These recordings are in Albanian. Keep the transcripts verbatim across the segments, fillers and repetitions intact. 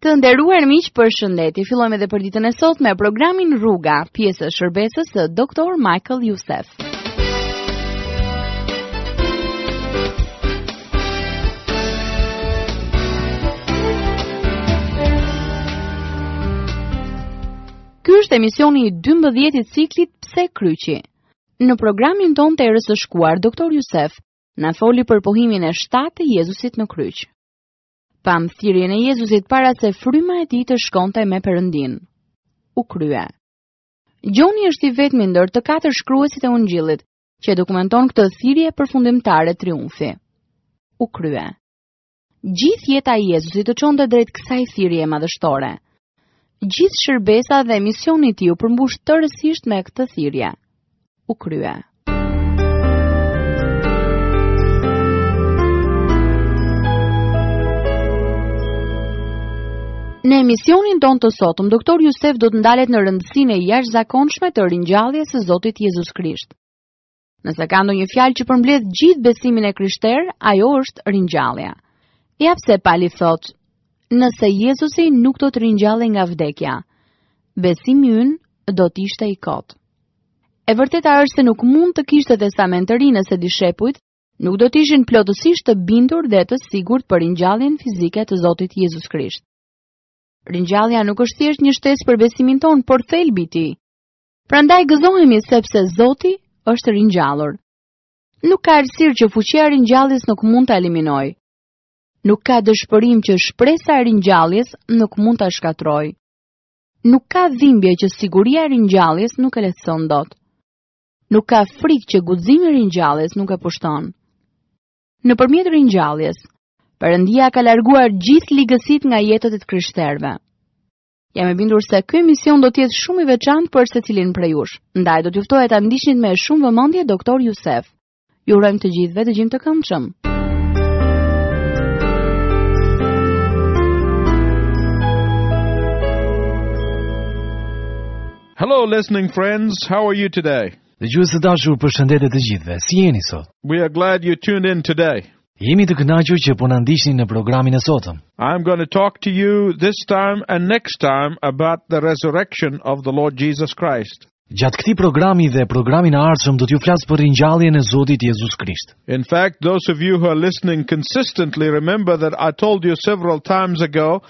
Të nderuar miq, përshëndetje. Fillojmë edhe për ditën e sotme me programin Rruga, pjesë e shërbesës së doktor Michael Youssef. Ky është emisioni i dymbëdhjetë i ciklit Pse kryqi. Në programin ton të erës së shkuar, doktor Youssef na foli për pohimin e shtatë të Jezusit në kryq. Pam thirrjen e Jezusit para se fryma e tij të shkonte me Perëndin. U krye. Gjoni është i vetmi ndër të katër shkruesit e Ungjillit që dokumenton këtë thirrje përfundimtare triumfi. U krye. Gjithë jeta e Jezusit të çonte drejt kësaj thirrje madhështore. Gjithë shërbesa dhe misioni i tij u përmbush tërësisht me këtë thirrje. U krye. Në emisionin ton të sotëm, doktor Youssef do të ndalet në rëndësinë e jashtëzakonshme të ringjalljes së Zotit Jezus Krisht. Nëse ka ndonjë fjalë që përmbledh gjithë besimin e krishter, ajo është ringjallja. Ja pse Pali thot: nëse Jezusi nuk do të ringjallej nga vdekja, besimi ynë do të ishte i kotë. E vërteta është se nuk mund të kishte testament të ri nëse dishepujt nuk do të ishin plotësisht të bindur dhe të sigurt për ringjalljen fizike të Zotit Jezus Krisht. Ringjallja nuk është thjesht një shtesë për besimin ton, por thelbi i tij. Prandaj gëzohemi sepse Zoti është ringjallur. Nuk ka arsye që fuqia e ringjalljes nuk mund ta eliminojë. Nuk ka dëshpërim që shpresa e ringjalljes nuk mund ta shkatërrojë. Nuk ka dhimbje që siguria e ringjalljes nuk e lehtëson dot. Nuk ka frikë që guximi i ringjalljes nuk e pushton. Nëpërmjet ringjalljes, Perëndia ka larguar gjithë ligësit nga jetët e të krishterëve. Jam e bindur se ky emision do të jetë shumë i veçantë për secilin prej jush. Ndaj do t'ju ftoj ta ndiqni me shumë vëmendje doktor Youssef. Ju urojmë të gjithëve dëgjim të këndshëm. Hello listening friends, how are you today? Dëgjues të dashur, përshëndetje të gjithëve. Si jeni sot? We are glad you tuned in today. Jemi të kënaqur që po na ndiqni në programin e sotëm. I'm going to talk to you this time and next time about the resurrection of the Lord Jesus Christ. Gjatë këtij programi dhe programin e ardhshëm do t'ju flas për ringjalljen e Zotit Jezus Krisht. In fact, those of you who are listening consistently remember that I told you several times ago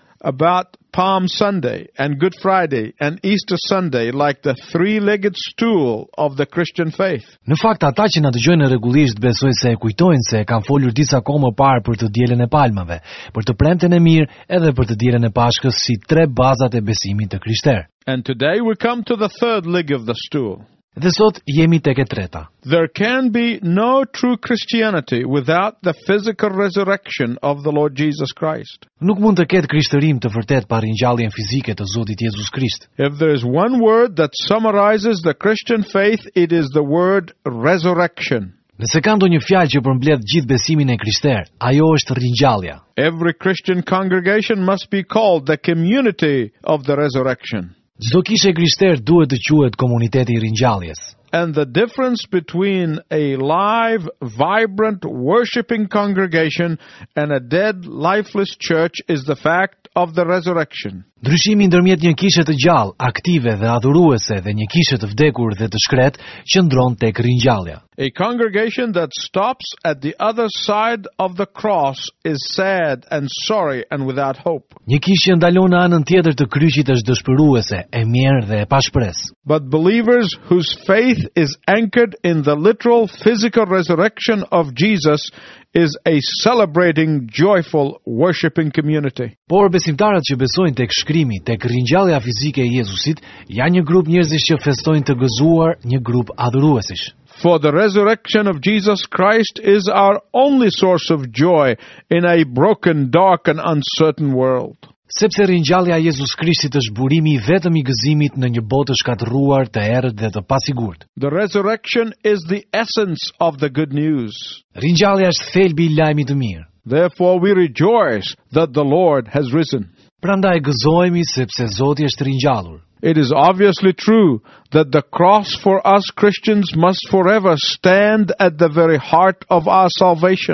about Palm Sunday and Good Friday and Easter Sunday like the three-legged stool of the Christian faith. Në fakt, ata që na dëgjojnë rregullisht besoj se e kujtojnë se kam folur disa kohë më parë për të dielën e palmave, për të premten e mirë edhe për të dielën e Pashkës si tre bazat e besimit të krishterë. And today we come to the third leg of the stool. Dhe sot jemi tek e treta. There can be no true Christianity without the physical resurrection of the Lord Jesus Christ. Nuk mund të ketë krishtërim të vërtet pa ringjalljen fizike të Zotit Jezus Krisht. If there is one word that summarizes the Christian faith, it is the word resurrection. Nëse ka ndonjë fjalë që përmbledh gjithë besimin e krishterë, ajo është ringjallja. Every Christian congregation must be called the community of the resurrection. Çdo kishë krishterë duhet të quhet komuniteti i ringjalljes. And the difference between a live, vibrant, worshiping congregation and a dead, lifeless church is the fact of the resurrection. Ndryshimi ndërmjet një kishe të gjallë, aktive dhe adhuruese dhe një kishe të vdekur dhe të shkret qëndron tek ringjallja. A congregation that stops at the other side of the cross is sad and sorry and without hope. Një kishë që ndalon në anën tjetër të kryqit është dëshpëruese, e mjerë dhe e pashpresë. But believers whose faith is anchored in the literal physical resurrection of Jesus is a celebrating, joyful, worshiping community. Por besimtarët që besojnë tek shkrimi, tek ringjallja fizike e Jezusit, janë një grup njerëzish që festojnë të gëzuar, një grup adhuruesish. For the resurrection of Jesus Christ is our only source of joy in a broken, dark and uncertain world. Sepse ringjallja e Jezus Krishtit është burimi i vetëm i gëzimit në një botë të shkatërruar, të errët dhe të pasigurt. The resurrection is the essence of the good news. Ringjallja është thelbi i lajmit të mirë. Therefore we rejoice that the Lord has risen. Prandaj gëzohemi sepse Zoti është ringjallur. It is obviously true that the cross for us Christians must forever stand at the very heart of our salvation.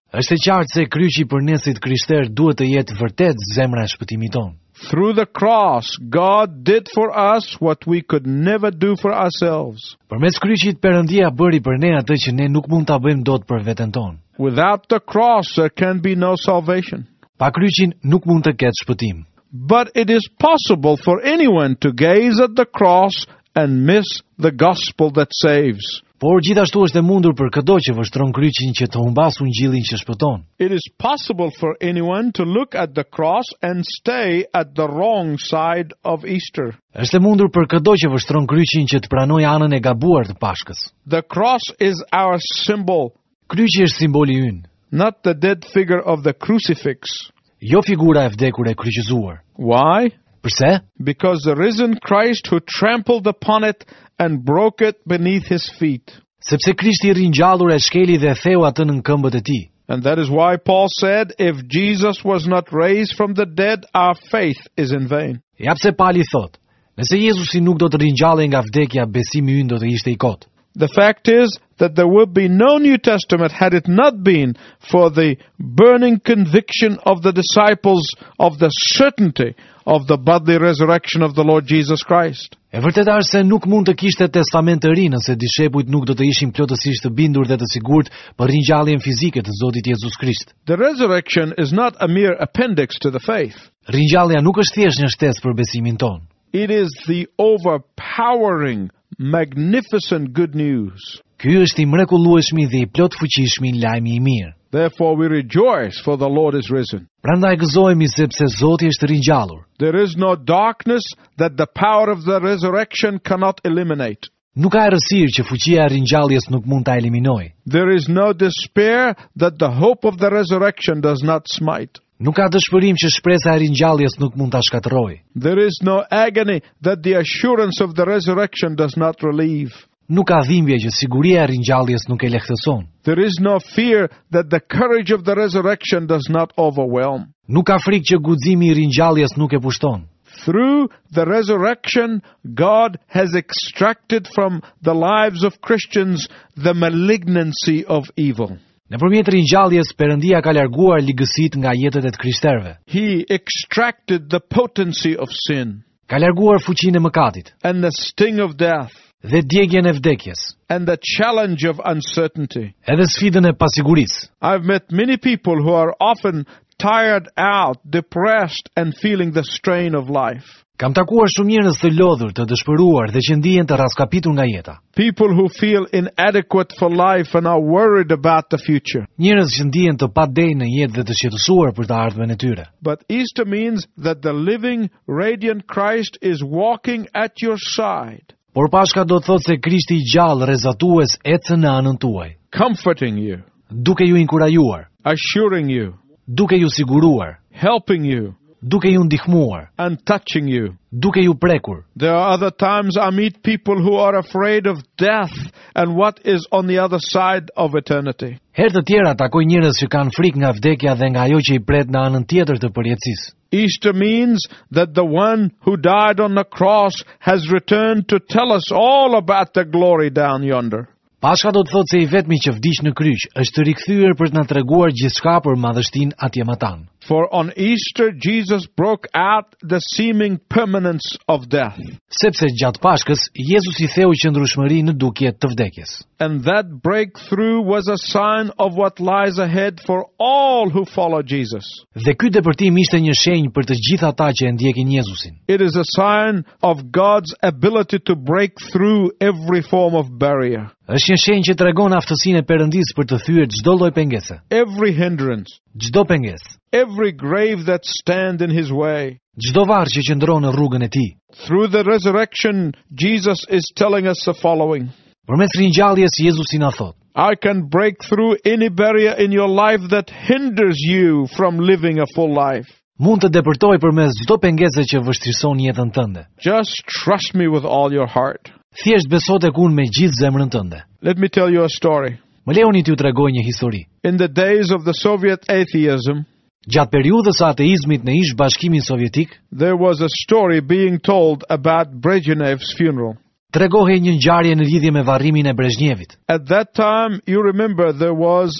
Është e qartë se kryqi për ne si të krishterë duhet të jetë vërtet zemra e shpëtimit tonë. Through the cross, God did for us what we could never do for ourselves. Përmes kryqit Perëndia bëri për ne atë që ne nuk mund ta bëjmë dot për veten tonë. Without the cross, there can be no salvation. Pa kryqin nuk mund të ketë shpëtim. But it is possible for anyone to gaze at the cross and miss the gospel that saves. Por gjithashtu është e mundur për çdo që vështron kryqin që të humbas ungjillin që shpëton. It is possible for anyone to look at the cross and stay at the wrong side of Easter. Është e mundur për çdo që vështron kryqin që të pranojë anën e gabuar të Pashkës. The cross is our symbol, Kryqi është simboli ynë, not the dead figure of the crucifix. jo figura e vdekur e kryqëzuar. Why? Përse? Because the risen Christ who trampled upon it and broke it beneath his feet. Sepse Krishti i ringjallur e shkeli dhe e theu atë në këmbët e tij. And that is why Paul said, if Jesus was not raised from the dead, our faith is in vain. Ja pse Pali thot, nëse Jezusi nuk do të ringjallej nga vdekja, besimi ynë do të ishte i kotë. The fact is that there would be no New Testament had it not been for the burning conviction of the disciples of the certainty of the bodily resurrection of the Lord Jesus Christ. E vërteta është se nuk mund të kishte testament të ri nëse dishepujt nuk do të ishin plotësisht të bindur dhe të sigurt për ringjalljen fizike të Zotit Jezus Krisht. The resurrection is not a mere appendix to the faith. Ringjallja nuk është thjesht një shtesë për besimin ton. It is the overpowering, magnificent good news. Ky është i mrekullueshmi dhe i plot fuqishmi lajmi i mirë. Therefore we rejoice, for the Lord is risen. Prandaj gëzohemi sepse Zoti është ringjallur. There is no darkness that the power of the resurrection cannot eliminate. Nuk ka errësirë që fuqia e ringjalljes nuk mund ta eliminojë. There is no despair that the hope of the resurrection does not smite. Nuk ka dëshpërim që shpresa e ringjalljes nuk mund ta shkatërrojë. There is no agony that the assurance of the resurrection does not relieve. Nuk ka dhimbje që siguria e ringjalljes nuk e lehtëson. There is no fear that the courage of the resurrection does not overwhelm. Nuk ka frikë që guximi i ringjalljes nuk e pushton. Through the resurrection, God has extracted from the lives of Christians the malignancy of evil. Nëpërmjet ringjalljes, Perëndia ka larguar ligësitë nga jetët e të krishterëve. He extracted the potency of sin Ka larguar fuqinë e mëkatit and the sting of death dhe djegjen e vdekjes, and the challenge of uncertainty. edhe sfidën e pasigurisë. I've met many people who are often tired out, depressed, and feeling the strain of life. Kam takuar shumë njerëz të lodhur, të dëshpëruar dhe që ndihen të raskapitur nga jeta. People who feel inadequate for life and are worried about the future. Njerëz që ndihen të padej në jetë dhe të shqetësuar për të ardhmen e tyre. But Easter means that the living, radiant Christ is walking at your side, Por Pashka do të thotë se Krishti i gjallë rrezatues ecën në anën tuaj, comforting you, duke ju inkurajuar, assuring you, duke ju siguruar, helping you, duke ju ndihmuar, and touching you. duke ju prekur. There are other times I meet people who are afraid of death and what is on the other side of eternity. Herë të tjera takoj njerëz që kanë frikë nga vdekja dhe nga ajo që i pret në anën tjetër të përjetësisë. Easter means that the one who died on the cross has returned to tell us all about the glory down yonder. Pashka do të thotë se i vetmi që vdiq në kryq është rikthyer për të na treguar gjithçka për madhështinë atje matan. For on Easter, Jesus broke out the seeming permanence of death. Sepse gjatë Pashkës, Jezusi theu qëndrueshmëri në dukje të vdekjes. And that breakthrough was a sign of what lies ahead for all who follow Jesus. Dhe ky depërtim ishte një shenjë për të gjithë ata që e ndjekin Jezusin. It is a sign of God's ability to break through every form of barrier, Është një shenjë që tregon aftësinë e Perëndisë për të thyer çdo lloj pengese, every hindrance, çdo pengesë, every grave that stand in his way. çdo varr që qëndron në rrugën e tij. Through the resurrection, Jesus is telling us the following: Përmes ringjalljes Jezusi na thot: I can break through any barrier in your life that hinders you from living a full life. Mund të depërtoj përmes çdo pengese që vështirëson jetën tënde. Just trust me with all your heart. Thjesht beso tek unë me gjithë zemrën tënde. Let me tell you a story. Më lejoni t'ju tregoj një histori. In the days of the Soviet atheism, Gjatë periudhës së ateizmit në ish Bashkimin Sovjetik, there was a story being told about Brezhnev's funeral. tregohej një ngjarje në lidhje me varrimin e Brezhnevit. At that time, you remember, there was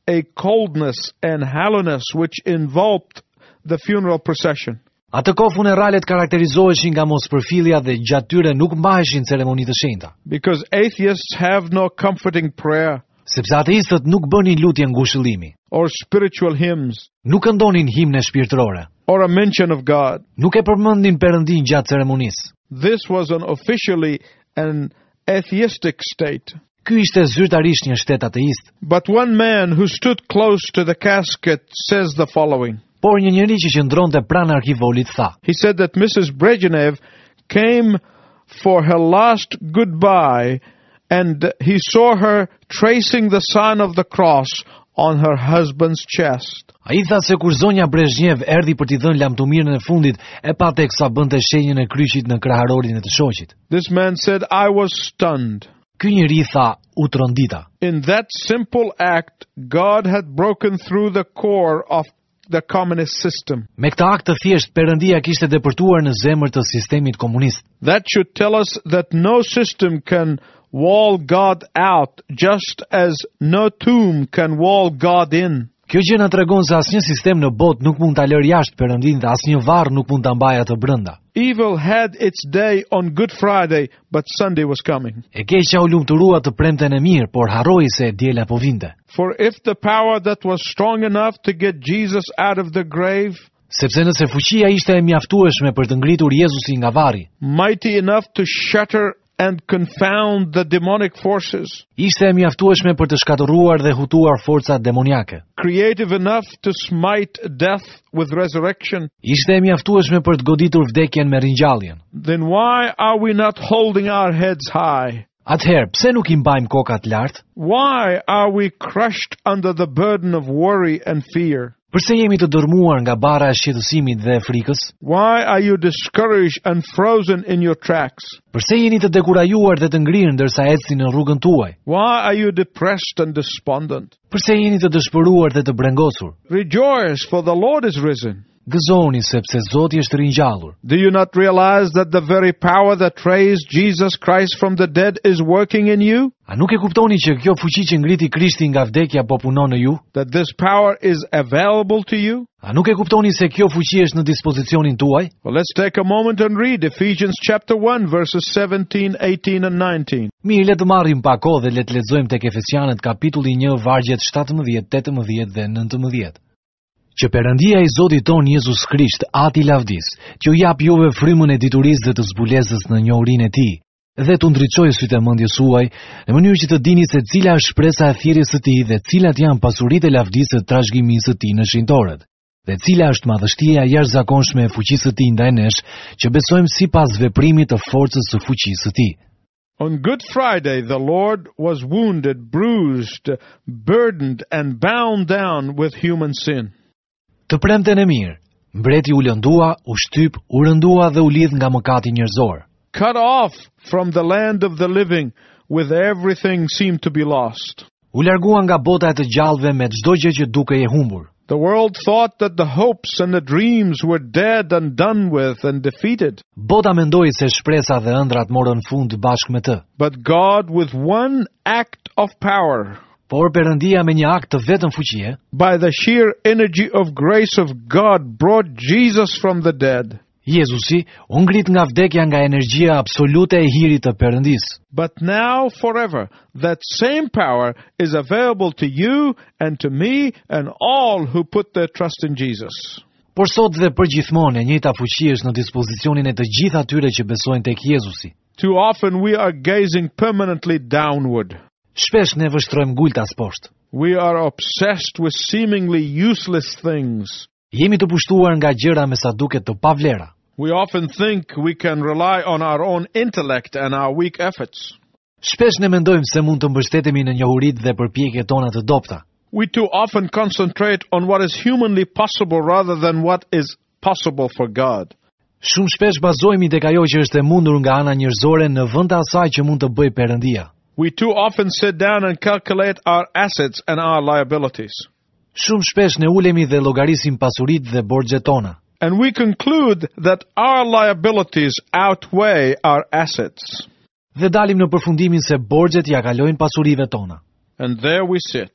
a coldness and hollowness which enveloped the funeral procession. Atë kohë funeralet karakterizoheshin nga mospërfillja dhe gjatë tyre nuk mbaheshin ceremoni të shenjta. Because atheists have no comforting prayer Sepse ateistët nuk bënin lutje ngushëllimi, or spiritual hymns nuk këndonin himne shpirtërore, or a mention of God. nuk e përmendin Perëndin gjatë ceremonisë. This was an officially an atheistic state. Ky ishte zyrtarisht një shtet ateist, But one man who stood close to the casket says the following. por një njeri që qëndronte pranë arkivolit tha: He said that Missus Brezhnev came for her last goodbye and he saw her tracing the sign of the cross on her husband's chest. Ai tha se kur zonja Brezhnev erdhi për t'i dhënë lamtumirën e fundit, e pa teksa bënte shenjën e kryqit në kraharorin e të shoqit. This man said, I was stunned. Ky njeri tha, u trondita. In that simple act, God had broken through the core of the communist system. Me këtë akt të thjesht, Perëndia kishte depërtuar në zemër të sistemit komunist. That should tell us that no system can wall God out, just as no tomb can wall God in. Kjo gjë na tregon se asnjë sistem në botë nuk mund ta lërë jashtë Perëndin dhe asnjë varr nuk mund ta mbajë atë brenda. Evil had its day on Good Friday, but Sunday was coming. E keqja u lumturua të premten e mirë, por harroi se e diela po vinte. For if the power that was strong enough to get Jesus out of the grave, Sepse nëse fuqia ishte e mjaftueshme për të ngritur Jezusin nga varri, mighty enough to shatter and confound the demonic forces, ishte e mjaftueshme për të shkatërruar dhe hutuar forcat demoniake, creative enough to smite death with resurrection, ishte e mjaftueshme për të goditur vdekjen me ringjalljen, then why are we not holding our heads high? atëherë pse nuk i mbajmë kokat lart? Why are we crushed under the burden of worry and fear? Përse jemi të dërmuar nga bara e shqetësimit dhe frikës? Why are you discouraged and frozen in your tracks? Përse jeni të dekurajuar dhe të ngrirë ndërsa ecni në rrugën tuaj? Why are you depressed and despondent? Përse jeni të dëshpëruar dhe të brengosur? Rejoice, for the Lord is risen. Gëzoni sepse Zoti është ringjallur. Do you not realize that the very power that raised Jesus Christ from the dead is working in you? A nuk e kuptoni që kjo fuqi që ngriti Krishtin nga vdekja po punon në ju? That this power is available to you? A nuk e kuptoni se kjo fuqi është në dispozicionin tuaj? Well, let's take a moment and read Ephesians chapter one, verses seventeen, eighteen, and nineteen. Mirë, le të marrim pak kohë dhe le të lexojmë tek Efesianët kapitulli një vargjet shtatëmbëdhjetë, tetëmbëdhjetë dhe nëntëmbëdhjetë. Që Perëndia i Zotit ton Jezus Krisht, Ati i lavdis, që u jap juve frymën e diturisë dhe të zbulesës në njohurinë e Tij, dhe të ndriçojë sytë e mendjes suaj, në mënyrë që të dini se cila është shpresa e thirrjes së Tij dhe cilat janë pasuritë e lavdisë së trashëgimisë së Tij në shenjtorët, dhe cila është madhështia e jashtëzakonshme e fuqisë së Tij ndaj nesh, që besojmë sipas veprimit të forcës së fuqisë së Tij. On Good Friday, the Lord was wounded, bruised, burdened, and bound down with human sin. Të premten e mirë, mbreti u lëndua, u shtyp, u rëndua dhe u lidh nga mëkati njerëzor. Cut off from the land of the living, with everything seemed to be lost. U largua nga bota e të gjallëve me çdo gjë që dukej e humbur. The world thought that the hopes and the dreams were dead and done with and defeated. Bota mendoi se shpresa dhe ëndrat morën fund bashkë me të. But God, with one act of power, Por Perëndia me një akt të vetëm fuqie, by the sheer energy of grace of God, brought Jesus from the dead. Jezusi u ngrit nga vdekja nga energjia absolute e hirit të Perëndisë. But now forever, that same power is available to you and to me and all who put their trust in Jesus. Por sot dhe përgjithmonë e njëjta fuqi është në dispozicionin e të gjithë atyre që besojnë tek Jezusi. Too often we are gazing permanently downward. Shpesh ne vështrojmë gultas poshtë. We are obsessed with seemingly useless things. Jemi të pushtuar nga gjëra me sa duket të pavlera. We often think we can rely on our own intellect and our weak efforts. Shpesh ne mendojmë se mund të mbështetemi në njohuritë dhe përpjekjet tona të dobta. We too often concentrate on what is humanly possible rather than what is possible for God. Shumë shpesh bazohemi tek ajo që është e mundur nga ana njerëzore në vend të asaj që mund të bëjë Perëndia. We too often sit down and calculate our assets and our liabilities. Shumë shpesh ne ulemi dhe llogarisim pasuritë dhe borxhet tona. And we conclude that our liabilities outweigh our assets. Dhe dalim në përfundimin se borxhet ja kalojnë pasurive tona. And there we sit.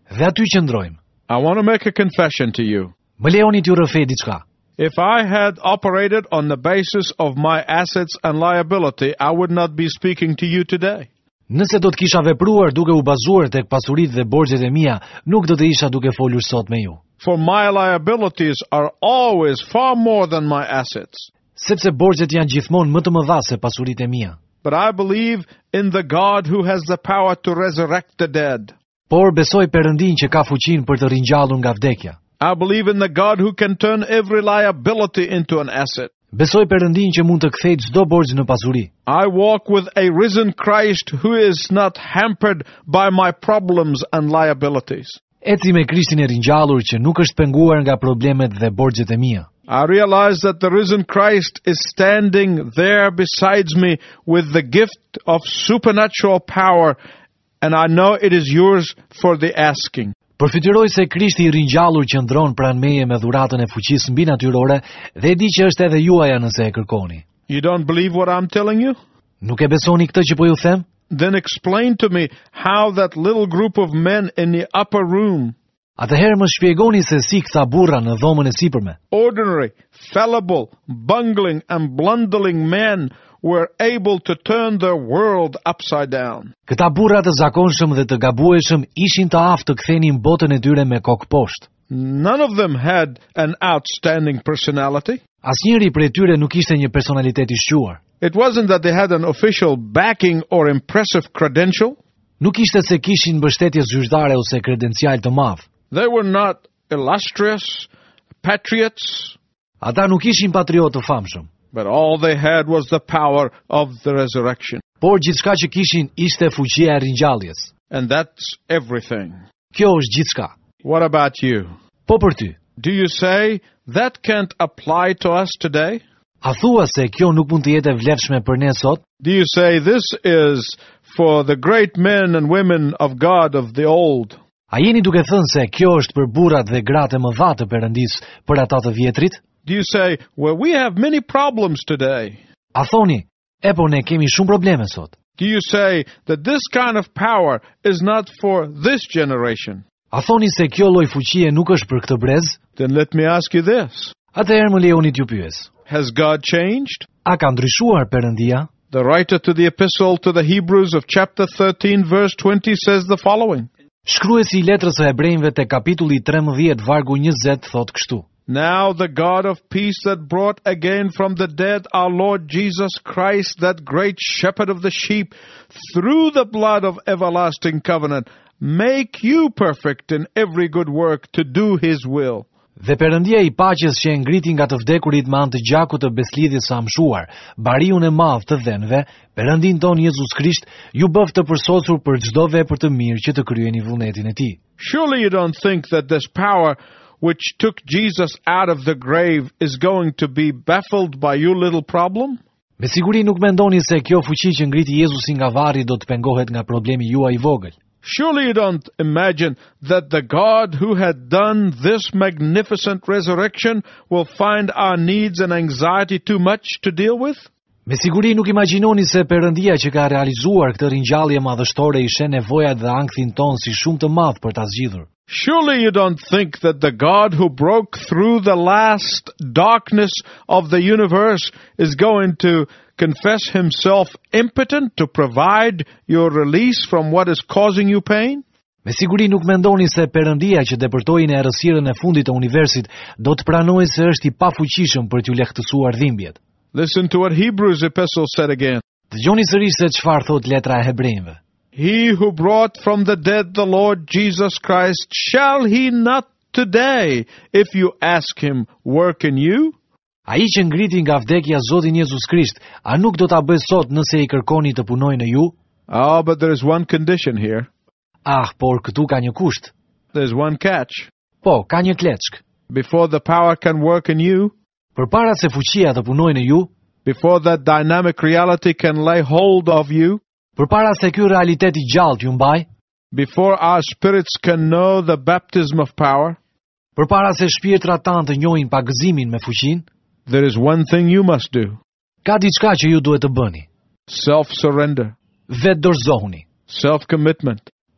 Dhe aty qëndrojmë. I want to make a confession to you. Më lejoni t'ju rrëfej diçka. If I had operated on the basis of my assets and liability, I would not be speaking to you today. Nëse do të kisha vepruar duke u bazuar tek pasuritë dhe borxhet e mia, nuk do të isha duke folur sot me ju. For my liabilities are always far more than my assets. Sepse borxhet janë gjithmonë më të mëdha se pasuritë e mia. But I believe in the God who has the power to resurrect the dead. Por besoj Perëndin që ka fuqinë për të ringjallur nga vdekja. I believe in the God who can turn every liability into an asset. Besoj Perëndin që mund të kthejë çdo borxh në pasuri. I walk with a risen Christ who is not hampered by my problems and liabilities. Eci me Krishtin e ringjallur që nuk është penguar nga problemet dhe borxhet e mia. I realize that the risen Christ is standing there beside me with the gift of supernatural power, and I know it is yours for the asking. Përfitëroj se Krishti i ringjallur qëndron pranë meje me dhuratën e fuqisë mbinatyrore dhe e di që është edhe juaja nëse e kërkoni. You don't believe what I'm telling you? Nuk e besoni këtë që po ju them? Then explain to me how that little group of men in the upper room, Atëherë më shpjegoni se si këta burra në dhomën e sipërme, ordinary, fallible, bungling and blundering men, were able to turn their world upside down. këta burra të zakonshëm dhe të gabueshëm ishin të aftë të kthenin botën e tyre me kokë poshtë. None of them had an outstanding personality. Asnjëri prej tyre nuk ishte një personalitet i shquar. It wasn't that they had an official backing or impressive credential. Nuk ishte se kishin mbështetje zyrtare ose kredencial të madh. They were not illustrious patriots, Ata nuk ishin patriotë të famshëm, but all they had was the power of the resurrection. por gjithçka që kishin ishte fuqia e ringjalljes. And that's everything. Kjo është gjithçka. What about you? Po për ty, Do you say that can't apply to us today? a thua se kjo nuk mund të jetë e vlefshme për ne sot? Do you say this is for the great men and women of God of the old? A jeni duke thënë se kjo është për burrat dhe gratë e mëdha të Perëndisë, për ata të vjetrit? Do you say, well, we have many problems today? A thoni, e po ne kemi shumë probleme sot. Do you say that this kind of power is not for this generation? A thoni se kjo lloj fuqie nuk është për këtë brez? Then let me ask you this. Atëherë më lejoni t'ju pyes. Has God changed? A ka ndryshuar Perëndia? The writer to the epistle to the Hebrews of chapter thirteen verse twenty says the following. Shkruesi i letrës së Hebrejve te kapitulli tretëmbëdhjetë vargu njëzet thot kështu: Now the God of peace that brought again from the dead our Lord Jesus Christ, that great shepherd of the sheep, through the blood of everlasting covenant, make you perfect in every good work to do his will. Dhe Perëndia i paqes që e ngriti nga të vdekurit me anë të gjakut të beslidhjes së amshuar, bariun e madh të dhenve, Perëndin ton Jezus Krisht, ju bëf të përsosur për çdo vepër të mirë që të kryeni vullnetin e tij. Surely you don't think that this power which took Jesus out of the grave is going to be baffled by your little problem? Me siguri nuk mendoni se kjo fuqi që ngriti Jezusi nga varri do të pengohet nga problemi juaj i vogël. Surely you don't imagine that the God who had done this magnificent resurrection will find our needs and anxiety too much to deal with? Me siguri nuk imagjinoni se Perëndia që ka realizuar këtë ringjallje madhështore i shen nevojat dhe ankthin ton si shumë të madh për ta zgjidhur. Surely you don't think that the God who broke through the last darkness of the universe is going to confess himself impotent to provide your release from what is causing you pain? Me siguri nuk mendoni se Perëndia që depërtoi në errësirën e fundit të universit do të pranojë se është i pafuqishëm për t'ju lehtësuar dhimbjet. Listen to what Hebrews epistle said again. Dëgjoni sërish se çfarë thot letra e Hebrejve. He who brought from the dead the Lord Jesus Christ, shall he not today, if you ask him, work in you? Ai që ngriti nga vdekja Zotin Jezus Krisht, a nuk do ta bëj sot nëse i kërkoni të punojë në ju? Oh, but there is one condition here. Ah, por këtu ka një kusht. There's one catch. Po, ka një kleçk. Before the power can work in you, Përpara se fuqia të punojë në ju, before that dynamic reality can lay hold of you, përpara se ky realitet i gjallë t'ju mbaj, before our spirits can know the baptism of power, përpara se shpirtrat tanë të njohin pagëzimin me fuqinë, there is one thing you must do. ka diçka që ju duhet të bëni. Self-surrender, Vetë dorëzohuni, self-commitment.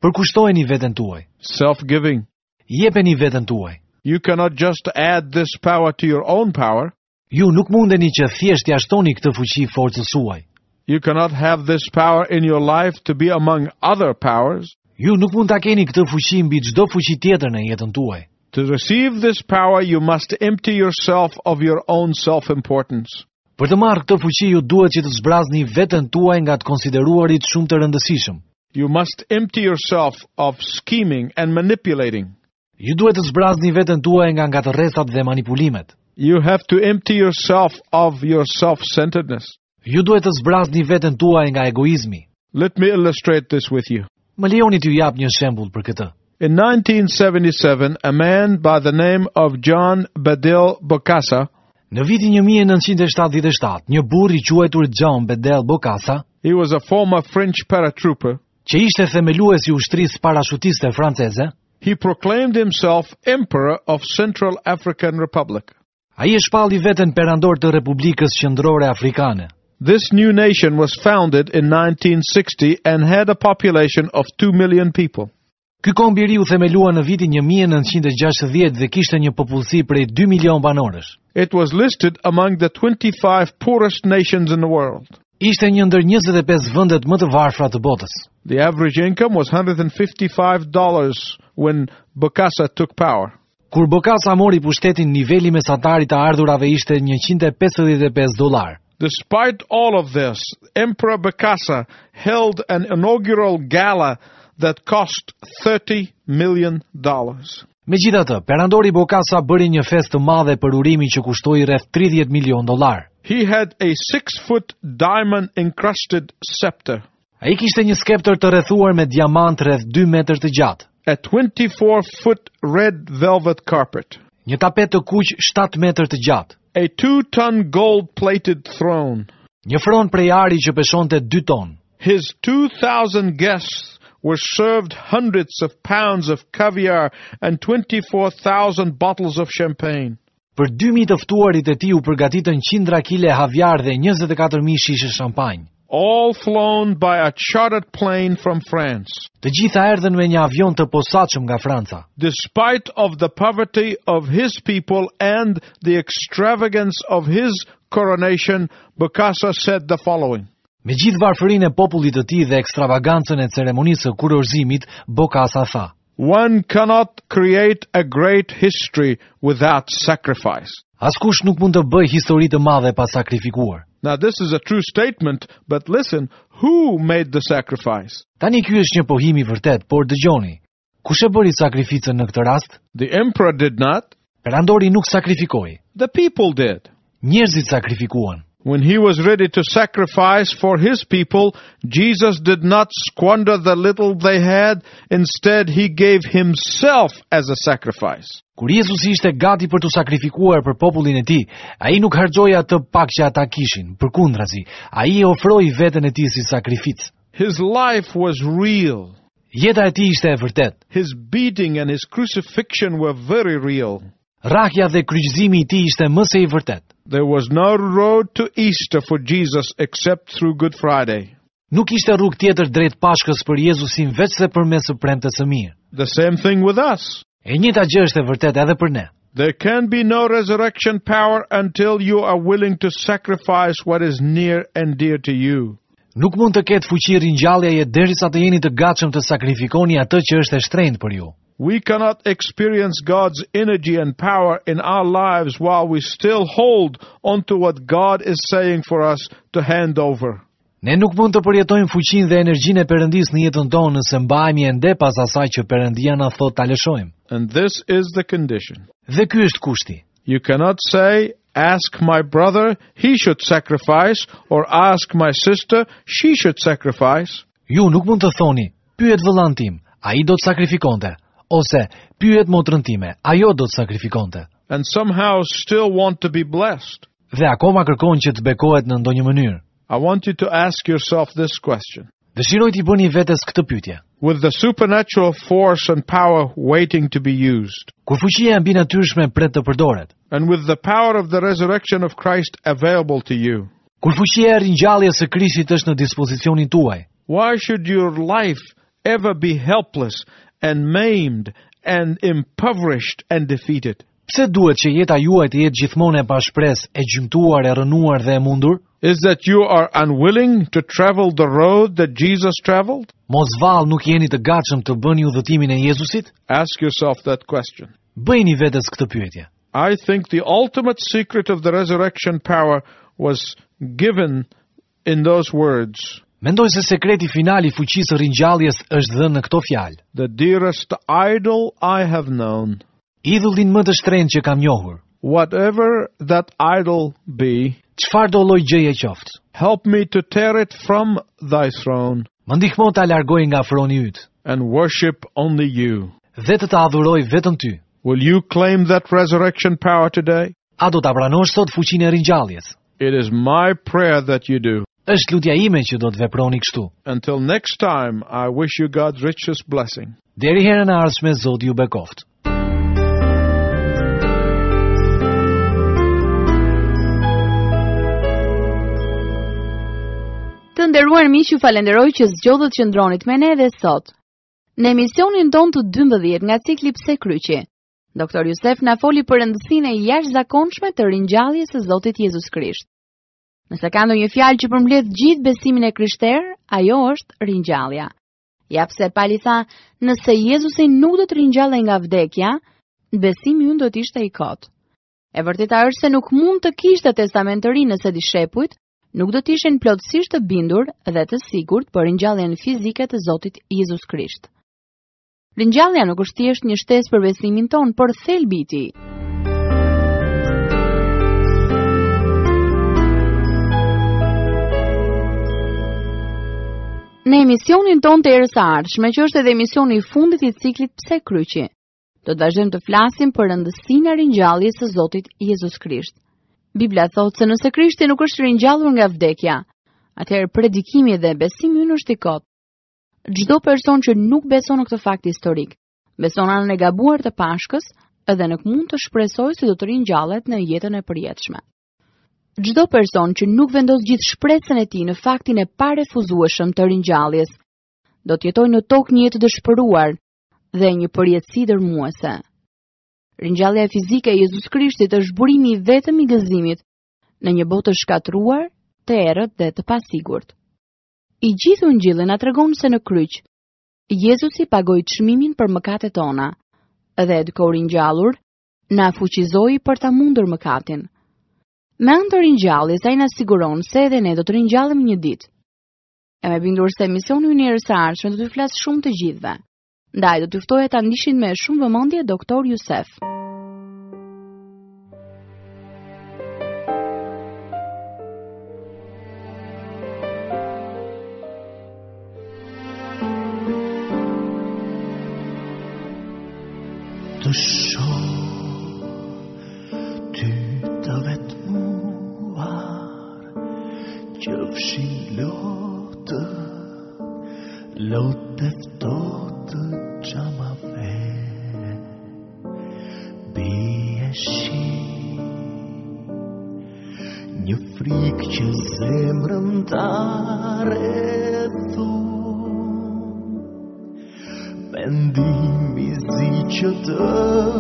Përkushtojeni veten tuaj. Self-giving. Jepeni veten tuaj. You cannot just add this power to your own power. Ju nuk mundeni që thjesht ja shtoni këtë fuqi forcës suaj. You cannot have this power in your life to be among other powers. Ju nuk mund ta keni këtë fuqi mbi çdo fuqi tjetër në jetën tuaj. To receive this power, you must empty yourself of your own self-importance. Për të marrë këtë fuqi ju duhet që të zbrazni veten tuaj nga të konsideruarit shumë të rëndësishëm. You must empty yourself of scheming and manipulating. Ju duhet të zbrazni veten tuaj nga ngatërresat dhe manipulimet. You have to empty yourself of your self-centeredness. Ju duhet të zbrazni veten tuaj nga egoizmi. Let me illustrate this with you. Më lejoni t'ju jap një shembull për këtë. In nineteen seventy-seven, a man by the name of John Bedell Bokassa, Në vitin një mijë e nëntëqind e shtatëdhjetë e shtatë, një burr i quajtur John Bedell Bokassa, he was a former French paratrooper, që ishte themeluesi i ushtrisë parashutiste franceze, he proclaimed himself Emperor of Central African Republic. ai e shpalli veten perandor të Republikës Qendrore Afrikane. This new nation was founded in nineteen sixty and had a population of two million people. Ky kombiri u themelua në vitin një mijë e nëntëqind e gjashtëdhjetë dhe kishte një popullsi prej dy milion banorësh. It was listed among the twenty-five poorest nations in the world. Ishte një ndër njëzet e pesë vendet më të varfra të botës. The average income was one hundred fifty-five dollars when Bokassa took power. Kur Bokassa mori pushtetin, niveli mesatar i të ardhurave ishte njëqind e pesëdhjetë e pesë dollar. Despite all of this, Emperor Bokassa held an inaugural gala that cost thirty million dollars. Megjithatë, perandori Bokassa bëri një festë të madhe për urimin që kushtoi rreth tridhjetë milion dollar. He had a six-foot diamond-encrusted scepter, Ai kishte një skeptër të rrethuar me diamant rreth dy metër të gjatë, a twenty-four foot red velvet carpet, një tapet të kuq shtatë metër të gjatë, a two-ton gold-plated throne. një fron prej ari që peshonte dy ton. His two thousand guests were served hundreds of pounds of caviar and twenty-four thousand bottles of champagne. Për dy mijë të ftuarit e tij u përgatitën qindra kile haviar dhe njëzet e katër mijë shishe shampanjë. All flown by a chartered plane from France. Të gjitha erdhën me një avion të posaçëm nga Franca. Despite of the poverty of his people and the extravagance of his coronation, Bokassa said the following. Me gjithë varfërinë e popullit të tij dhe ekstravagancën e ceremonisë së kurorëzimit, Bokassa tha: One cannot create a great history without sacrifice. Askush nuk mund të bëjë histori të madhe pa sakrifikuar. Now this is a true statement, but listen, who made the sacrifice? Tani ky është një pohim i vërtet, por dëgjoni. Kush e bëri sakrificën në këtë rast? The emperor did not. Perandori nuk sakrifikoi. The people did. Njerëzit sakrifikuan. When he was ready to sacrifice for his people, Jesus did not squander the little they had. Instead, he gave himself as a sacrifice. Kur Jezusi ishte gati për të sakrifikuar për popullin e tij, ai nuk harxoi atë pak që ata kishin. Përkundrazi, ai e ofroi veten e tij si sakrificë. His life was real. Jeta e tij ishte e vërtetë. His beating and his crucifixion were very real. Rrahja dhe kryqëzimi i tij ishte më së i vërtetë. There was no road to Easter for Jesus except through Good Friday. Nuk ishte rrugë tjetër drejt Pashkës për Jezusin veç se përmes së premtes së mirë. The same thing with us. E njëjta gjë është e vërtetë edhe për ne. There can be no resurrection power until you are willing to sacrifice what is near and dear to you. Nuk mund të ketë fuqi ringjalljeje derisa të jeni të gatshëm të sakrifikoni atë që është e shtrenjtë për ju. We cannot experience God's energy and power in our lives while we still hold onto what God is saying for us to hand over. Ne nuk mund të përjetojmë fuqinë dhe energjinë e Perëndisë në jetën tonë nëse mbahemi ende pas asaj që Perëndia na thotë ta lëshojmë. And this is the condition. Dhe ky është kushti. You cannot say, ask my brother, he should sacrifice, or ask my sister, she should sacrifice. Ju nuk mund të thoni, pyet vëllain tim, ai do të sakrifikonte, ose pyet motrën time, ajo do të sakrifikonte. And somehow still want to be blessed. Dhe akoma kërkon që të bekohet në ndonjë mënyrë. I want you to ask yourself this question. Dëshiroj t'i bëni vetes këtë pyetje. With the supernatural force and power waiting to be used, Kur fuqia e mbinatyrshme pret të përdoret, and with the power of the resurrection of Christ available to you, kur fuqia e ringjalljes së Krishtit është në dispozicionin tuaj, why should your life ever be helpless and maimed and impoverished and defeated? Pse duhet që jeta juaj të jetë gjithmonë e pashpresë, e gjymtuar, e rënuar dhe e mundur? Is that you are unwilling to travel the road that Jesus traveled? Mos vallë nuk jeni të gatshëm të bëni udhëtimin e Jezusit? Ask yourself that question. Bëjini vetes këtë pyetje. I think the ultimate secret of the resurrection power was given in those words. Mendoj se sekreti final I fuqisë së ringjalljes është dhënë në këto fjalë. The dearest idol I have known. Idhullin më të shtrenjtë që kam njohur. Whatever that idol be, çfarë do lloj gjëje qoftë, help me to tear it from thy throne. Më ndihmo ta largoj nga froni yt. And worship only you. Dhe të ta adhuroj vetëm ty. Will you claim that resurrection power today? A do ta pranosh sot fuqinë e ringjalljes? It is my prayer that you do. Është lutja ime që do të veproni kështu. Until next time, I wish you God's richest blessing. Deri herën e ardhshme, Zoti ju bekoft. Të nderuar miq, ju falenderoj që zgjodhët që ndronit me ne edhe sot. Në emisionin ton të dymbëdhjetë nga cikli Pse kryqi, doktor Jusef na foli për rëndësinë e jashtëzakonshme të ringjalljes së Zotit Jezus Krisht. Nëse ka ndonjë fjalë që përmbledh gjithë besimin e krishterë, ajo është ringjallja. Ja pse Pali tha, nëse Jezusi nuk do të ringjallej nga vdekja, besimi ynë do të ishte I kot. E vërteta është se nuk mund të kishte testament të ri nëse dishepujt nuk do të ishin plotësisht të bindur dhe të sigurt për ringjalljen fizike të Zotit Jezus Krisht. Ringjallja nuk është thjesht një shtesë për besimin ton, por thelbi I tij. Në emisionin ton të erës së ardhshme, që është edhe emisioni I fundit I ciklit Pse kryqi, do të vazhdojmë të flasim për rëndësinë e ringjalljes së Zotit Jezus Krisht. Bibla thotë se nëse Krishti nuk është ringjallur nga vdekja, atëherë predikimi dhe besimi ynë është I kot. Çdo person që nuk beson në këtë fakt historik, beson anën e gabuar të Pashkës dhe nuk mund të shpresojë se do të ringjallet në jetën e përjetshme. Çdo person që nuk vendos gjithë shpresën e tij në faktin e parefuzueshëm të ringjalljes, do të jetojë në tokë një jetë të dëshpëruar dhe një përjetësi dërmuese. Ringjallja fizike e Jezus Krishtit është burimi I vetëm I gëzimit në një botë të shkatruar, të errët dhe të pasigurt. I gjithë Ungjilli na tregon se në kryq, Jezusi pagoi çmimin për mëkatet tona dhe duke u ringjallur, na fuqizoi për ta mundur mëkatin. Me anë të ringjalljes, ai na siguron se edhe ne do të ringjallemi një ditë. E me bindur se emisioni ynë I erës së ardhshme do t'ju flas shumë të gjithëve. Ndaj do t'ju ftoja ta ndishin me shumë vëmendje doktor Jusef. Të shoh ty të vetë që fshin lotë, lotë eftotë qamave, bie shi, një frikë që zemrën tare thun, mendimi zi që të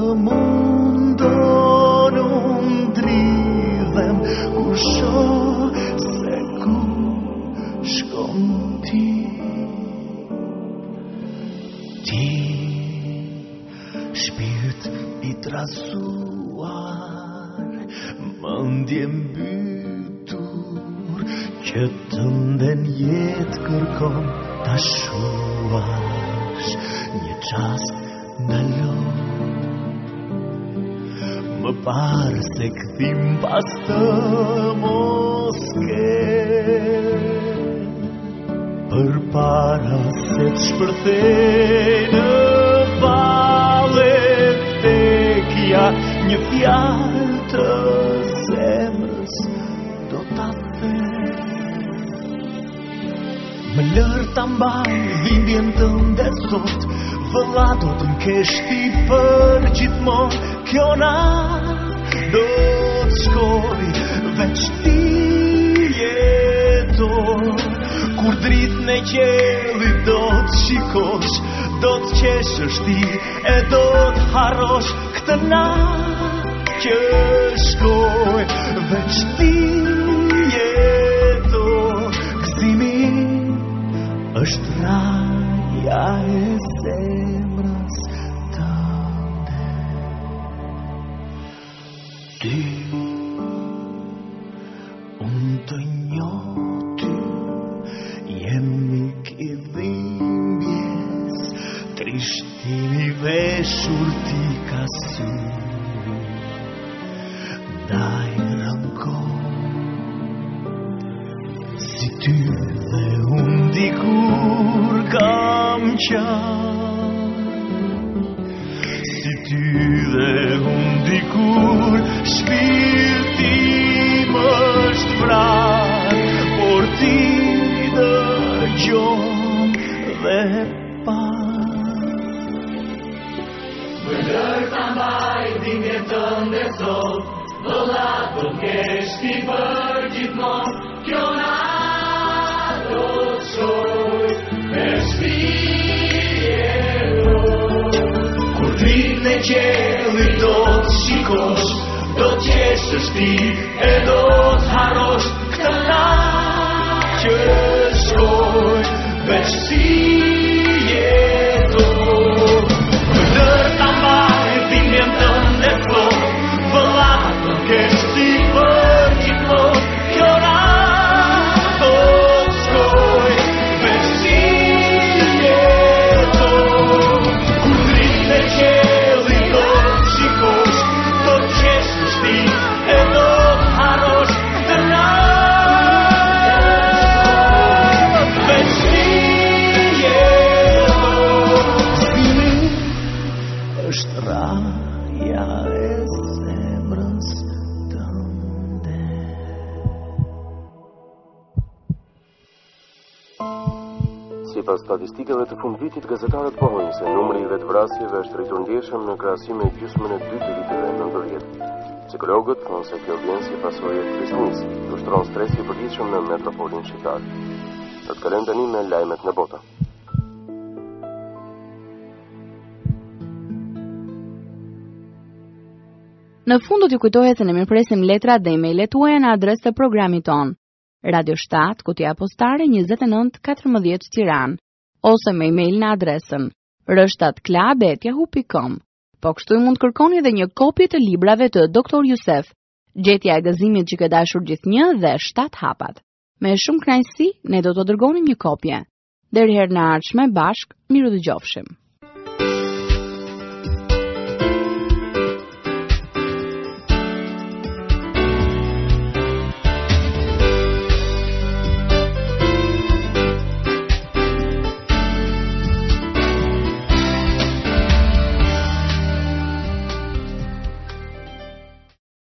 mundon undridhem, kur shoh trasuar, mendje mbytur, që të nden jetë kërkon ta shuash, një çast ndalon, më parë se kthim pas të moske, për para se të shpërthej në vale vdekja, një fjalë të zemrës do ta them. Më lër ta mbaj dhimbjen tënde sot, vëlla do të m'kesh ti për gjithmonë, kjo natë do të shkoj, veç ti jeton, kur dritë dritë në qielli do të shikosh, do të qeshësh ti e do të harrosh këtë natë që shkoj, veç ti jeto, gëzimi është raja e zemrës tënde. Ty, unë të njoh ty, jemi i dhimbjes, trishtimi veshur ti ka sy, ndaj rënkon, si ty dhe unë dikur kam qenë, si ty dhe unë dikur shpirti më është vrarë, por ti dëgjon dhe pa. Vëllër ta mbaj dhimbjen tënde sot, vëllat do t'kesh ti për gjithmonë, kjo natë do t'shoj për shpirë. Kur dritë në qielli do të shikosh, do t'qeshësh ti e do t'harrosh këtë natë që shkoj, veç si jeto. Vëllër ta mbaj dhimbjen tënde sot, vëllat do t'kesh ti për gjithmonë, kjo natë do t'shkoj, veç si jeto. Kur dritë në qielli do të shikosh, do t'qeshësh ti e do t'harrosh këtë natë, veç si jeto. Gëzimi është raja e zemrës tënde. Sipas statistikave të fundvitit, gazetarët pohojnë se numri i vetvrasjeve është rritur ndjeshëm në krahasim me gjysmën e dytë të viteve nëntëdhjetë. Psikologët thonë se kjo vjen si pasojë e krishterënisë, që ushtron stres i përgjithshëm në metropolin shqiptar. Do të kalojmë tani me lajmet nga bota. Në fund do t'ju kujtohet se ne mirëpresim letrat dhe emailet tuaja në adresë të programit ton. Radio shtat, Kutia Postare njëzet e nëntë katërmbëdhjetë Tiranë, ose me email në adresën rshtatklab at yahoo dot com. Po kështu i mund kërkoni edhe një kopje të librave të doktor Jusef, Gjetja e gëzimit që ke dashur gjithnjë dhe shtat hapat. Me shumë kënaqësi, ne do të dërgonim një kopje. Deri herë në ardhshme bashk, miru dëgjofshim.